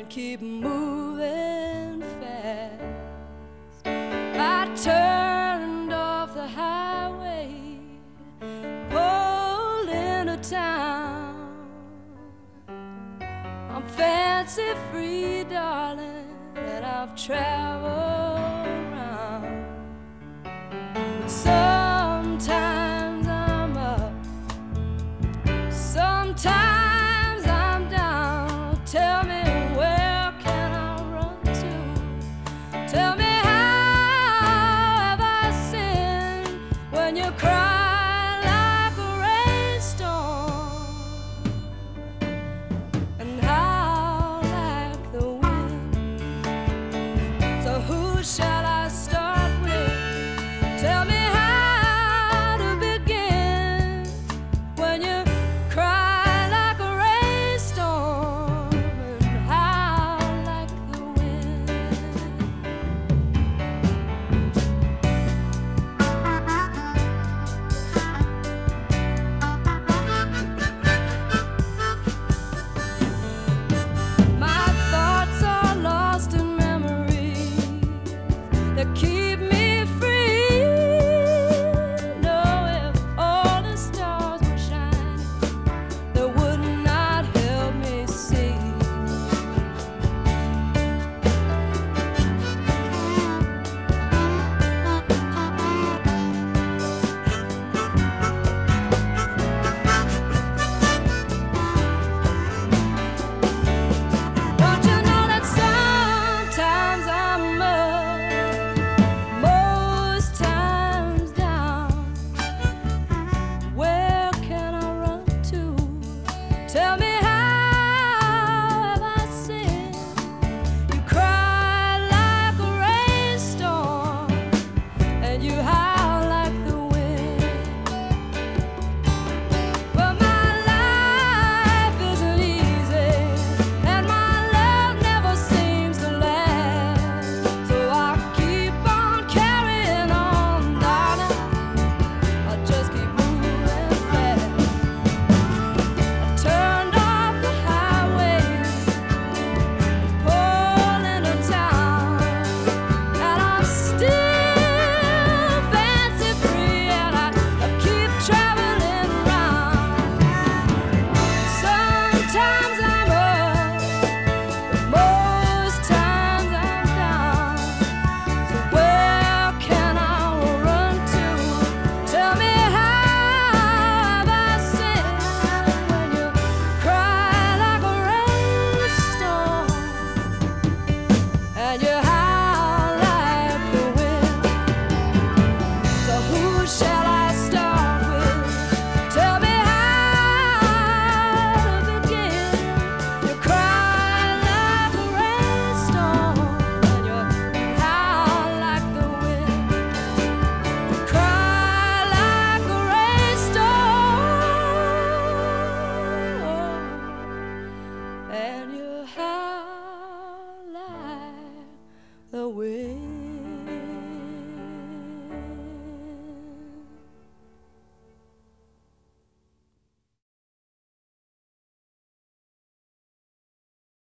and keep moving fast. I turned off the highway, pulled into town. I'm fancy free, darling, and I've traveled around. But sometimes I'm up, sometimes I'm down. Tell me, where can I run to? Tell me, how have I sinned when you cry like a rainstorm and howl like the wind? So who shall I start with? Tell me how to begin when you cry like a rainstorm and howl like the wind. My thoughts are lost in memory that keep me free. No, if all the stars were shining, they would not help me see. Don't you know that sometimes I'm up, most times down? Where can I run to? Tell me, how have I sinned? You cry like a rainstorm and you howl like the wind. But my life isn't easy, and my love never seems to last. So I keep on carrying on, darling. I'll just keep moving fast. I turned off the highway, pulled into town, and I'm still fancy free, and I keep traveling around. Sometimes I'm up, but most times I'm down. So where can I run to? Tell me, how have I sinned when you cry like a rainstorm and you